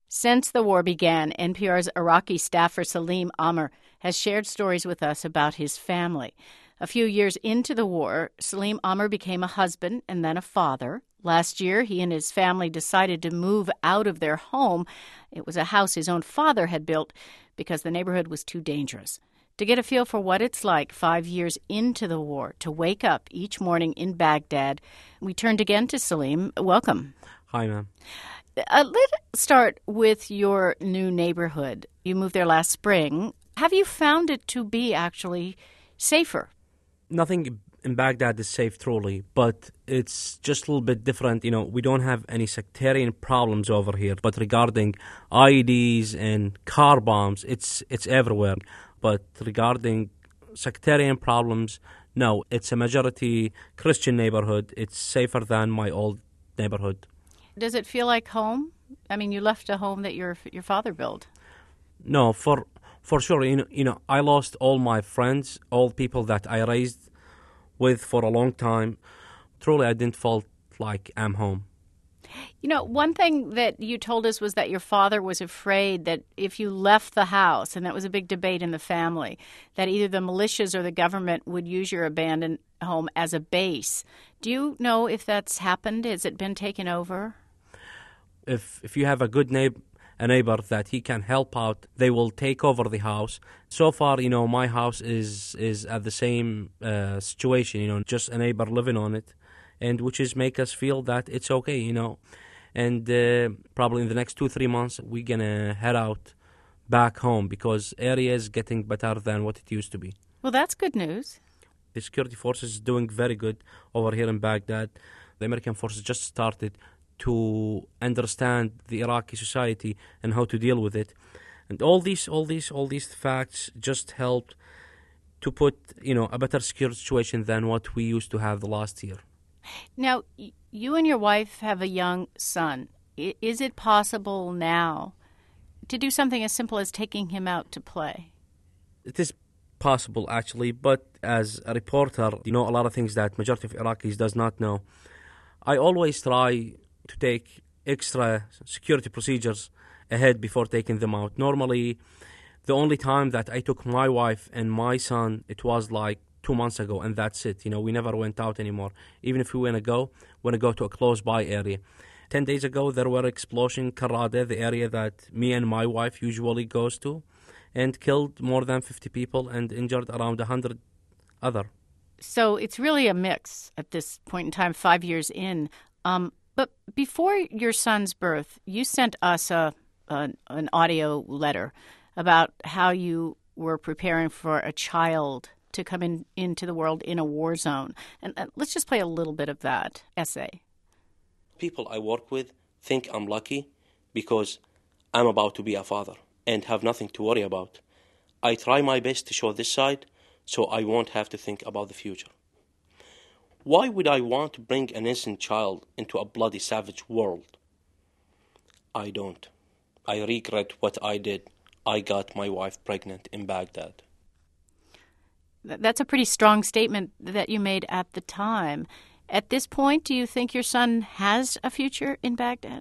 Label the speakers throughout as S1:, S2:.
S1: Since the war began, NPR's Iraqi staffer Salim Amr has shared stories with us about his family. A few years into the war, Salim Amr became a husband and then a father. Last year, he and his family decided to move out of their home. It was a house his own father had built because the neighborhood was too dangerous. To get a feel for what it's like 5 years into the war to wake up each morning in Baghdad, we turned again to Salim. Welcome.
S2: Hi, ma'am.
S1: Let's start with your new neighborhood. You moved there last spring. Have you found it to be actually safer?
S2: Nothing in Baghdad is safe, truly, but it's just a little bit different. We don't have any sectarian problems over here, but regarding IEDs and car bombs, it's everywhere. But regarding sectarian problems, no, it's a majority Christian neighborhood. It's safer than my old neighborhood.
S1: Does it feel like home? I mean, you left a home that your father built.
S2: No, for sure. I lost all my friends, all people that I raised with for a long time. Truly, I didn't feel like I'm home.
S1: One thing that you told us was that your father was afraid that if you left the house, and that was a big debate in the family, that either the militias or the government would use your abandoned home as a base. Do you know if that's happened? Has it been taken over?
S2: If you have a neighbor that he can help out, they will take over the house. So far, my house is at the same situation, just a neighbor living on it, and which is make us feel that it's okay, And probably in the next 2-3 months, we're going to head out back home because area is getting better than what it used to be.
S1: Well, that's good news.
S2: The security forces is doing very good over here in Baghdad. The American forces just started to understand the Iraqi society and how to deal with it. And all these facts just helped to put, a better security situation than what we used to have the last year.
S1: Now, you and your wife have a young son. Is it possible now to do something as simple as taking him out to play?
S2: It is possible, actually, but as a reporter, a lot of things that majority of Iraqis does not know. I always try to take extra security procedures ahead before taking them out. Normally, the only time that I took my wife and my son, it was like 2 months ago, and that's it. We never went out anymore. Even if we want to go to a close-by area. 10 days ago, there were explosions in Karada, the area that me and my wife usually goes to, and killed more than 50 people and injured around 100 other.
S1: So it's really a mix at this point in time, 5 years in. But before your son's birth, you sent us an audio letter about how you were preparing for a child to come into the world in a war zone. And let's just play a little bit of that essay.
S3: People I work with think I'm lucky because I'm about to be a father and have nothing to worry about. I try my best to show this side so I won't have to think about the future. Why would I want to bring an innocent child into a bloody, savage world? I don't. I regret what I did. I got my wife pregnant in Baghdad.
S1: That's a pretty strong statement that you made at the time. At this point, do you think your son has a future in Baghdad?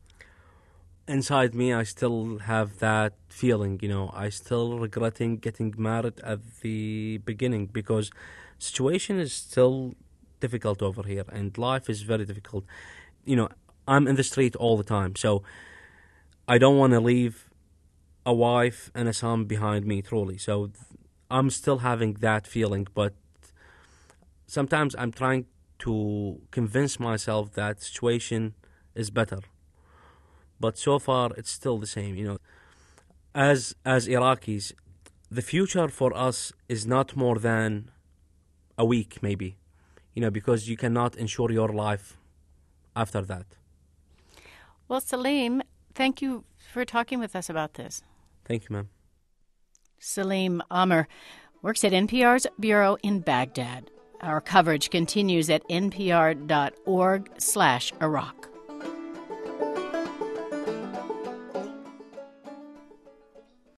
S2: Inside me, I still have that feeling, I still regretting getting married at the beginning because situation is still difficult over here and life is very difficult. I'm in the street all the time, so I don't want to leave a wife and a son behind me, truly. So I'm still having that feeling, but sometimes I'm trying to convince myself that situation is better. But so far, it's still the same, As Iraqis, the future for us is not more than a week, maybe, because you cannot ensure your life after that.
S1: Well, Salim, thank you for talking with us about this.
S2: Thank you, ma'am.
S1: Salim Amr works at NPR's Bureau in Baghdad. Our coverage continues at npr.org/Iraq.